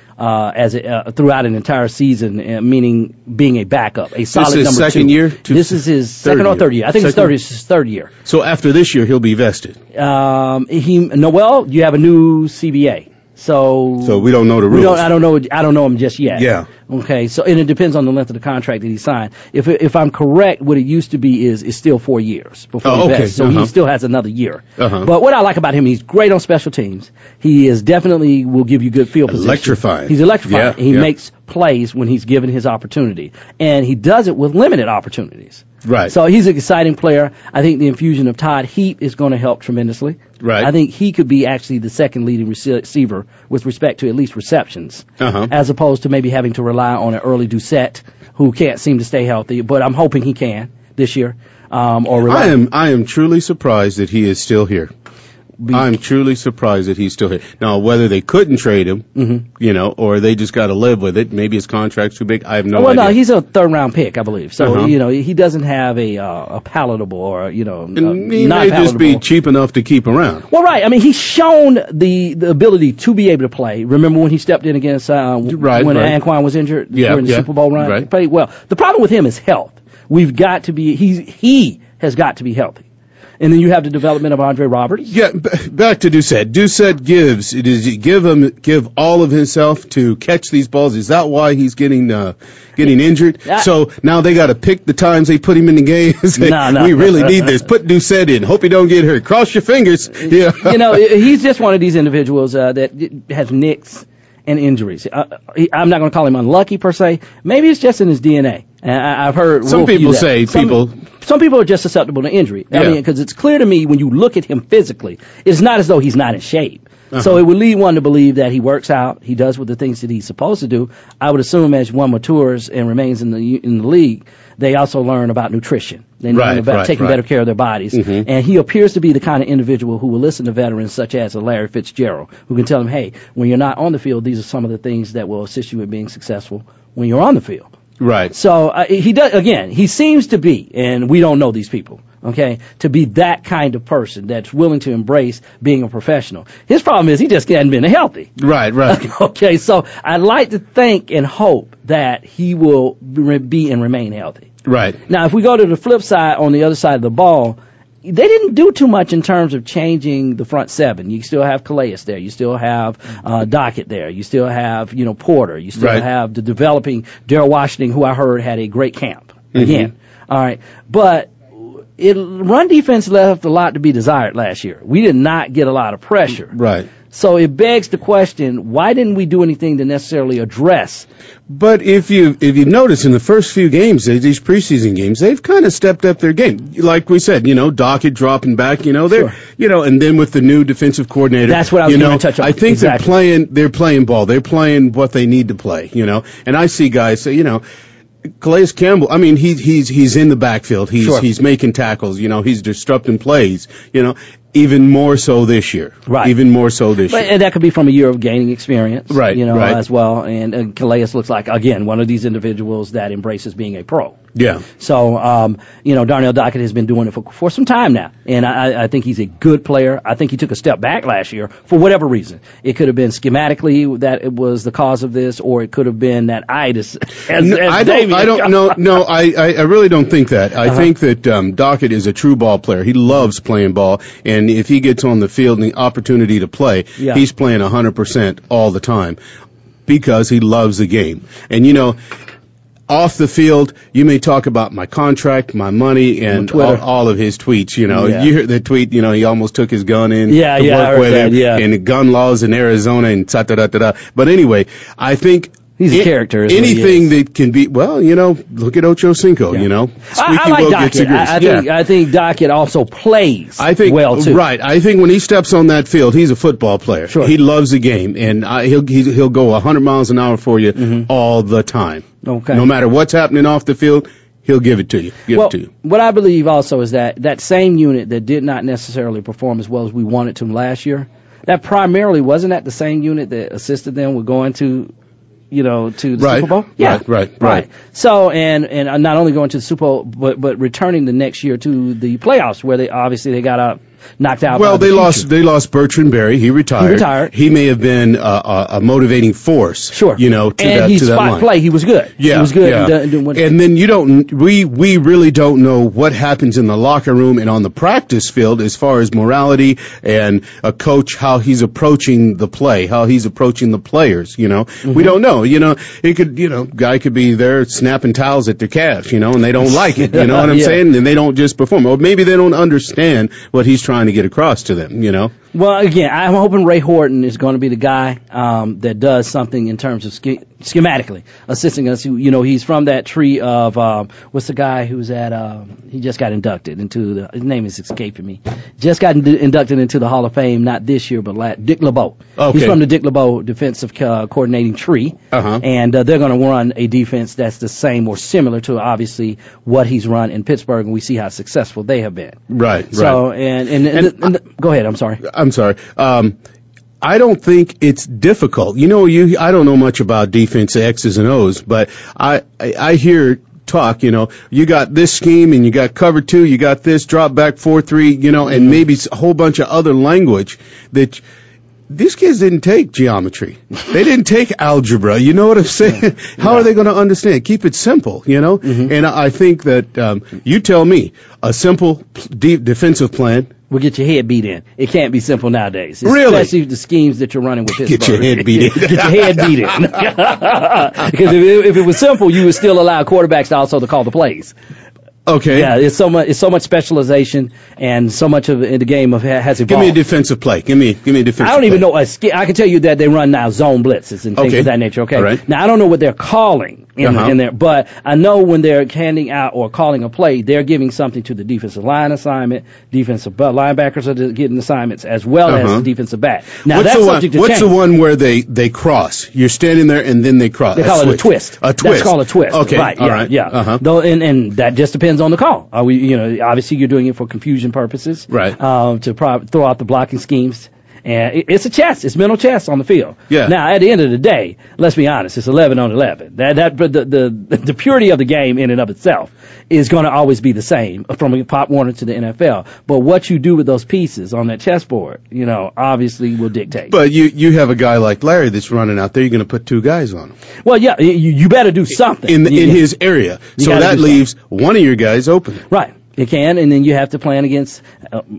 throughout an entire season, meaning being a backup, a solid number 2. This is his second year? This is his second or third year. I think it's his third year. So after this year, he'll be vested? You have a new CBA. So we don't know the rules. I don't know him just yet. Yeah. Okay. So, and it depends on the length of the contract that he signed. If I'm correct, what it used to be is still 4 years before he vests. So he still has another year. But what I like about him, he's great on special teams. He is definitely will give you good field position. Electrifying. He's electrifying. He makes plays when he's given his opportunity, and he does it with limited opportunities. Right. So he's an exciting player. I think the infusion of Todd Heap is going to help tremendously. Right. I think he could be actually the second leading receiver with respect to at least receptions, as opposed to maybe having to rely on an early Doucette who can't seem to stay healthy. But I'm hoping he can this year. I am truly surprised that he is still here. I'm truly surprised that he's still here. Now, whether they couldn't trade him, you know, or they just got to live with it, maybe his contract's too big, I have no idea. Well, no, he's a third-round pick, I believe. So, you know, he doesn't have a palatable or, you know, he may just be cheap enough to keep around. Well, right. I mean, he's shown the ability to be able to play. Remember when he stepped in against when Anquan was injured during the Super Bowl run? He played well. The problem with him is health. We've got to be he has got to be healthy. And then you have the development of Andre Roberts. Yeah, back to Doucette. Doucette give all of himself to catch these balls. Is that why he's getting injured? So now they got to pick the times they put him in the game. We really need this. Put Doucette in. Hope he don't get hurt. Cross your fingers. Yeah. You know, he's just one of these individuals that has nicks and injuries. I'm not going to call him unlucky per se. Maybe it's just in his DNA. I've heard some people say some people are just susceptible to injury. I mean, because it's clear to me when you look at him physically, it's not as though he's not in shape. So it would lead one to believe that he works out, he does with the things that he's supposed to do. I would assume as one matures and remains in the league, they also learn about nutrition. They learn about taking better care of their bodies. And he appears to be the kind of individual who will listen to veterans such as a Larry Fitzgerald, who can tell him, hey, when you're not on the field, these are some of the things that will assist you in being successful when you're on the field. Right. So he does. Again, he seems to be, and we don't know these people, okay, to be that kind of person that's willing to embrace being a professional. His problem is he just hasn't been healthy. Right. Okay, so I'd like to think and hope that he will be and remain healthy. Right. Now, if we go to the flip side, on the other side of the ball, they didn't do too much in terms of changing the front seven. You still have Calais there. You still have Dockett there. You still have, Porter. You still have the developing Darrell Washington, who I heard had a great camp. Again. All right. But run defense left a lot to be desired last year. We did not get a lot of pressure. Right. So it begs the question, why didn't we do anything to necessarily address? But if you notice in the first few games, these preseason games, they've kind of stepped up their game. Like we said, Dockett dropping back, they're, and then with the new defensive coordinator. That's what I was going to touch on. I think exactly. they're playing ball. They're playing what they need to play, And I see guys say, Calais Campbell, I mean, he's in the backfield. He's making tackles, he's disrupting plays, even more so this year. Right. Even more so this year. And that could be from a year of gaining experience. Right. Right. As well. And Calais looks like, again, one of these individuals that embraces being a pro. Yeah. So, Darnell Dockett has been doing it for some time now. And I think he's a good player. I think he took a step back last year for whatever reason. It could have been schematically that it was the cause of this, or it could have been that I don't know. No, I really don't think that. I think that Dockett is a true ball player. He loves playing ball, and if he gets on the field and the opportunity to play, he's playing 100% all the time because he loves the game. And off the field, you may talk about my contract, my money, and all of his tweets. You hear the tweet. He almost took his gun in to work with him, and the gun laws in Arizona and da-da-da-da-da. But anyway, I think he's a character. Anything that can be, look at Ocho Cinco. I like Dockett. I think Dockett also plays well too. Right. I think when he steps on that field, he's a football player. Sure. He loves the game, and he'll go 100 miles an hour for you all the time. Okay. No matter what's happening off the field, he'll give it to you. What I believe also is that same unit that did not necessarily perform as well as we wanted to last year, that primarily wasn't that the same unit that assisted them with going to the Super Bowl? Yeah. Right. So, and not only going to the Super Bowl, but returning the next year to the playoffs, where they got knocked out. Well, they lost Bertrand Berry. He retired. He may have been a motivating force. Sure. To that spot line. Play, he was good. Yeah. He was good. Yeah. And then we really don't know what happens in the locker room and on the practice field as far as morality and a coach, how he's approaching the play, how he's approaching the players. We don't know. It could, guy could be there snapping towels at their calves, and they don't like it. You know what I'm saying? And they don't just perform. Or maybe they don't understand what he's trying to get across to them, Well, again, I'm hoping Ray Horton is going to be the guy that does something in terms of schematically assisting us. He's from that tree of what's the guy who's at? He just got inducted into his name is escaping me. Just got inducted into the Hall of Fame, not this year, but Dick LeBeau. Okay. He's from the Dick LeBeau defensive coordinating tree, and they're going to run a defense that's the same or similar to obviously what he's run in Pittsburgh, and we see how successful they have been. Right. So and go ahead. I'm sorry. I don't think it's difficult. I don't know much about defense X's and O's, but I hear talk, you got this scheme and you got cover 2, you got this drop back 4-3, and maybe a whole bunch of other language that these kids didn't take geometry. They didn't take algebra. You know what I'm saying? How are they going to understand? Keep it simple, And I think that you tell me a simple defensive plan will get your head beat in. It can't be simple nowadays. Really? Especially the schemes that you're running with Pittsburgh. Get your head beat in. Get your head beat in. Because if it was simple, you would still allow quarterbacks to call the plays. Okay. Yeah, it's so much specialization, and so much of the game has evolved. Give me a defensive play. Give me a defensive play. I don't even know. I can tell you that they run now zone blitzes and things of that nature. Okay. All right. Now I don't know what they're calling in there, but I know when they're handing out or calling a play, they're giving something to the defensive line assignment. Defensive linebackers are getting assignments as well as the defensive back. Now that's subject to change. What's the one where they cross? You're standing there and then they cross. They call it a twist. A twist. That's called a twist. Okay. Right. All right. Yeah. Though, and that just depends on the call. Are we? Obviously you're doing it for confusion purposes. Right. To throw out the blocking schemes. And it's a chess. It's mental chess on the field. Yeah. Now, at the end of the day, let's be honest. It's 11 on 11. The purity of the game in and of itself is going to always be the same from Pop Warner to the NFL. But what you do with those pieces on that chessboard, obviously will dictate. But you have a guy like Larry that's running out there. You're going to put 2 guys on him. Well, yeah, you better do something in his area. So that leaves one of your guys open. Right. You can, and then you have to plan against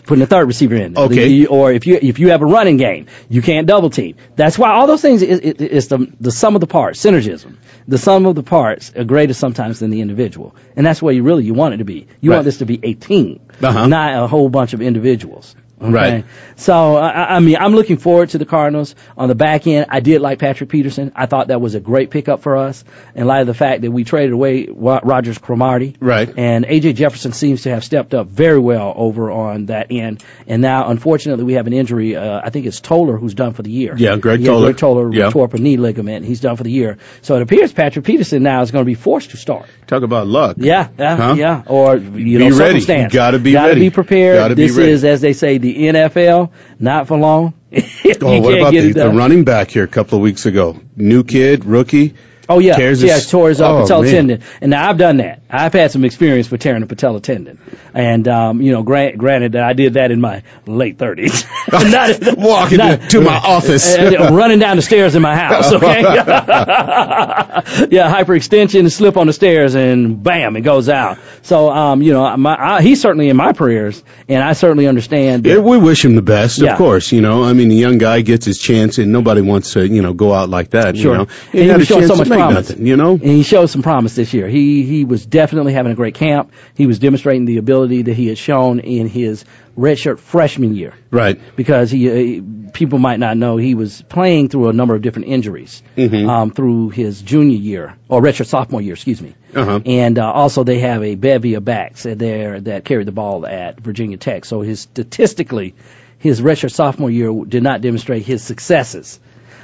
putting a third receiver in there. Okay. Or if you have a running game, you can't double team. That's why all those things is the sum of the parts, synergism. The sum of the parts are greater sometimes than the individual, and that's where you want it to be. You want this to be a team, not a whole bunch of individuals. Okay? Right. So, I mean, I'm looking forward to the Cardinals. On the back end, I did like Patrick Peterson. I thought that was a great pickup for us in light of the fact that we traded away Rogers Cromartie. Right. And A.J. Jefferson seems to have stepped up very well over on that end. And now, unfortunately, we have an injury. I think it's Toller who's done for the year. Yeah, Greg Toller. Greg Toller tore up a knee ligament. He's done for the year. So it appears Patrick Peterson now is going to be forced to start. Talk about luck. Yeah. Or, be ready. Circumstance. You gotta be ready. Gotta be prepared. Gotta be this ready. is, as they say, the NFL. Not for long. What about the running back here a couple of weeks ago? New kid, rookie. Oh, yeah. Tore his patella tendon. And now I've done that. I've had some experience with tearing a patella tendon. And, granted that I did that in my late 30s. Walking to my office. Running down the stairs in my house, okay? Hyperextension, slip on the stairs, and bam, it goes out. So, he's certainly in my prayers, and I certainly understand. We wish him the best, of course. I mean, the young guy gets his chance, and nobody wants to, go out like that. Sure. He had a chance so much to make promise. nothing, And he showed some promise this year. He was definitely having a great camp. He was demonstrating the ability that he had shown in his redshirt freshman year. Right. Because people might not know he was playing through a number of different injuries through his junior year, or redshirt sophomore year, excuse me. And also they have a bevy of backs there that carried the ball at Virginia Tech. So statistically, his redshirt sophomore year did not demonstrate his successes.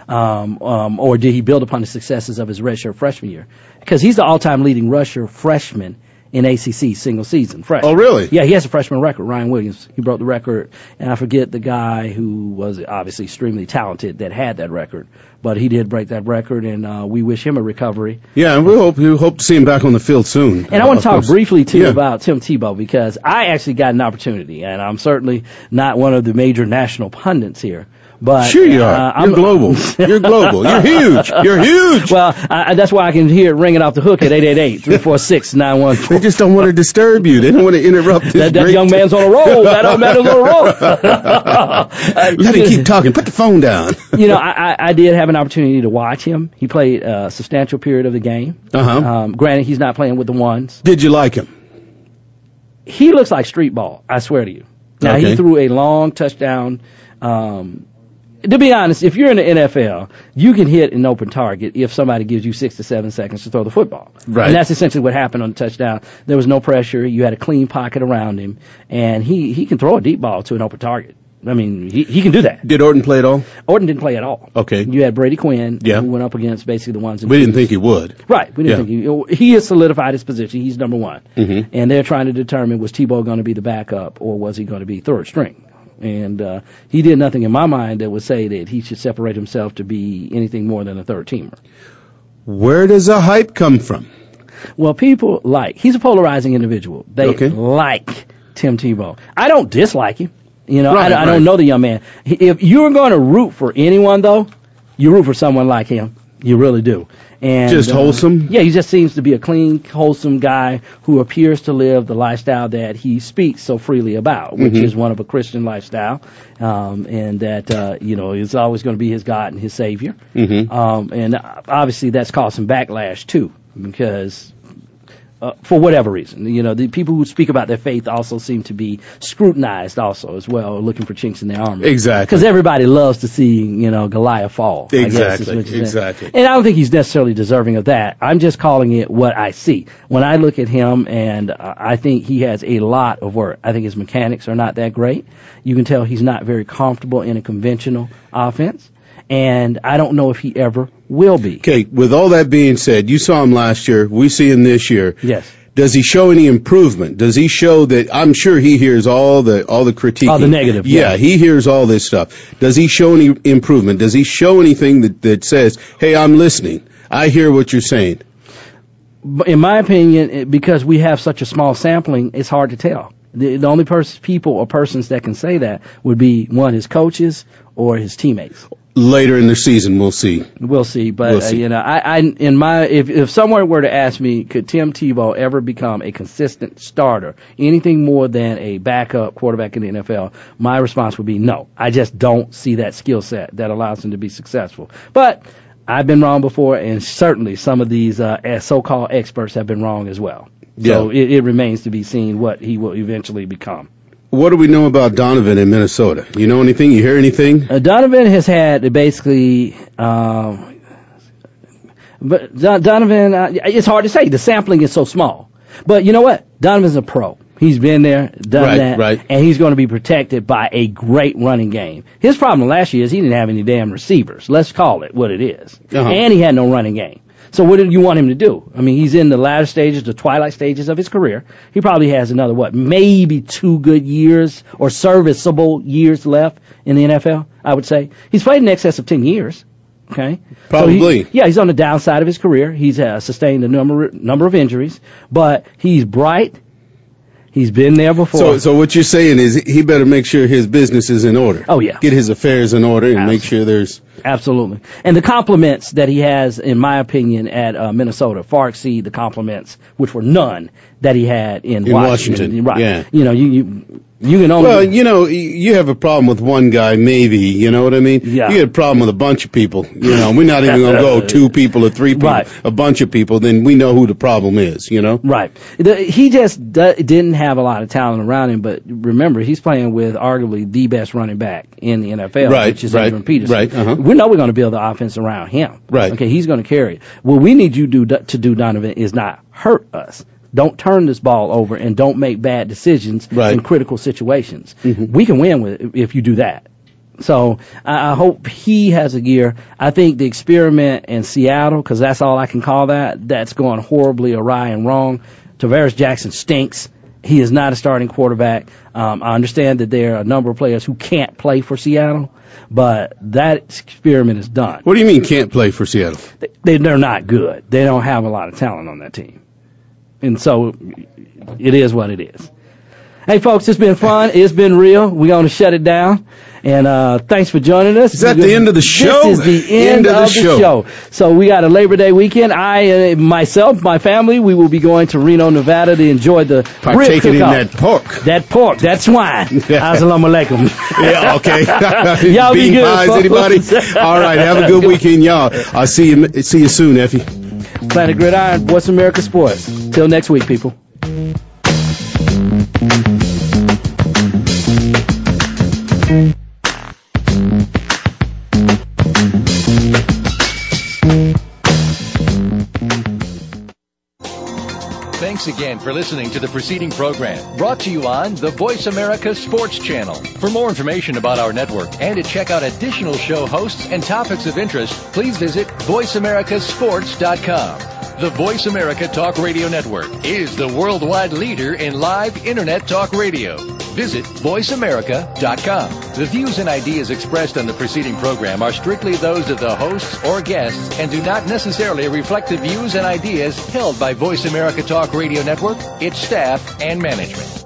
Or did he build upon the successes of his redshirt freshman year? Because he's the all-time leading rusher freshman in ACC single season. Freshman. Oh, really? Yeah, he has a freshman record, Ryan Williams. He broke the record, and I forget the guy who was obviously extremely talented that had that record. But he did break that record, and we wish him a recovery. Yeah, and we hope to see him back on the field soon. And I want to talk briefly, too, about Tim Tebow, because I actually got an opportunity, and I'm certainly not one of the major national pundits here. But, sure you are. You're global. You're global. You're huge. You're huge. Well, that's why I can hear it ringing off the hook at 888-346-9114. They just don't want to disturb you. They don't want to interrupt this that young man's on a roll. That young man's on a roll. Let him keep talking. Put the phone down. I did have an opportunity to watch him. He played a substantial period of the game. Granted, he's not playing with the ones. Did you like him? He looks like street ball, I swear to you. Now, he threw a long touchdown. To be honest, if you're in the NFL, you can hit an open target if somebody gives you 6 to 7 seconds to throw the football. Right. And that's essentially what happened on the touchdown. There was no pressure. You had a clean pocket around him, and he can throw a deep ball to an open target. I mean, he can do that. Did Orton play at all? Orton didn't play at all. Okay. You had Brady Quinn, who went up against basically the ones. We didn't think he would. Right. We didn't think he has solidified his position. He's number one. And they're trying to determine, was Tebow going to be the backup, or was he going to be third string? And he did nothing in my mind that would say that he should separate himself to be anything more than a third teamer. Where does the hype come from? Well, people he's a polarizing individual. They like Tim Tebow. I don't dislike him. I don't know the young man. If you're going to root for anyone, though, you root for someone like him. You really do. And just wholesome? Yeah, he just seems to be a clean, wholesome guy who appears to live the lifestyle that he speaks so freely about, which is one of a Christian lifestyle, and that, is always going to be his God and his Savior. And obviously that's caused some backlash, too, because for whatever reason, the people who speak about their faith also seem to be scrutinized also as well, looking for chinks in their armor. Exactly. Because everybody loves to see, Goliath fall. Exactly. And I don't think he's necessarily deserving of that. I'm just calling it what I see. When I look at him, and I think he has a lot of work. I think his mechanics are not that great. You can tell he's not very comfortable in a conventional offense. And I don't know if he ever will be. Okay, with all that being said, you saw him last year. We see him this year. Yes. Does he show any improvement? Does he show that? I'm sure he hears all the critique. All the negative. Yeah, he hears all this stuff. Does he show any improvement? Does he show anything that says, hey, I'm listening. I hear what you're saying. In my opinion, because we have such a small sampling, it's hard to tell. The only people or persons that can say that would be, one, his coaches or his teammates. later in the season, we'll see. We'll see. But, we'll see. If someone were to ask me, could Tim Tebow ever become a consistent starter, anything more than a backup quarterback in the NFL, my response would be no. I just don't see that skill set that allows him to be successful. But I've been wrong before, and certainly some of these so-called experts have been wrong as well. So it remains to be seen what he will eventually become. What do we know about Donovan in Minnesota? You know anything? You hear anything? Donovan has had basically, but Donovan, it's hard to say. The sampling is so small. But you know what? Donovan's a pro. He's been there, done that, and he's going to be protected by a great running game. His problem last year is he didn't have any damn receivers. Let's call it what it is. And he had no running game. So what do you want him to do? I mean, he's in the latter stages, the twilight stages of his career. He probably has another, maybe 2 good years or serviceable years left in the NFL, I would say. He's played in excess of 10 years. Okay? Probably. So he's on the downside of his career. He's sustained a number of injuries, but he's bright. He's been there before. So what you're saying is he better make sure his business is in order. Oh, yeah. Get his affairs in order and make sure there's... Absolutely. And the compliments that he has, in my opinion, at Minnesota far exceed the compliments, which were none, that he had in Washington. Right. Yeah. You know, you can only... Well, you know, you have a problem with one guy, maybe, you know what I mean? Yeah. You have a problem with a bunch of people. You know, we're not even going to go 2 people or 3 people. Right. A bunch of people, then we know who the problem is, you know? Right. He just didn't have a lot of talent around him, but remember, he's playing with arguably the best running back in the NFL, which is Adrian Peterson. Right. We know we're going to build the offense around him. Right. Okay, he's going to carry it. What we need you to do, Donovan, is not hurt us. Don't turn this ball over and don't make bad decisions in critical situations. Mm-hmm. We can win if you do that. So I hope he has a year. I think the experiment in Seattle, because that's all I can call that's going horribly awry and wrong. Tavares Jackson stinks. He is not a starting quarterback. I understand that there are a number of players who can't play for Seattle, but that experiment is done. What do you mean can't play for Seattle? They're not good. They don't have a lot of talent on that team. And so it is what it is. Hey, folks, it's been fun. It's been real. We're going to shut it down. And thanks for joining us. Is that the end of the show? This is the end of the show. So we got a Labor Day weekend. Myself, my family, we will be going to Reno, Nevada to enjoy the partaking in that pork. That swine. Assalamu alaikum. Yeah, okay. Y'all be Bean good, pies, folks. anybody? All right, have a good weekend, y'all. I'll see you soon, Effie. Planet Gridiron, Voice America Sports. Till next week, people. Thanks again for listening to the preceding program, brought to you on the Voice America Sports Channel. For more information about our network and to check out additional show hosts and topics of interest, please visit VoiceAmericaSports.com. The Voice America Talk Radio Network is the worldwide leader in live Internet talk radio. Visit VoiceAmerica.com. The views and ideas expressed on the preceding program are strictly those of the hosts or guests and do not necessarily reflect the views and ideas held by Voice America Talk Radio Network, its staff, and management.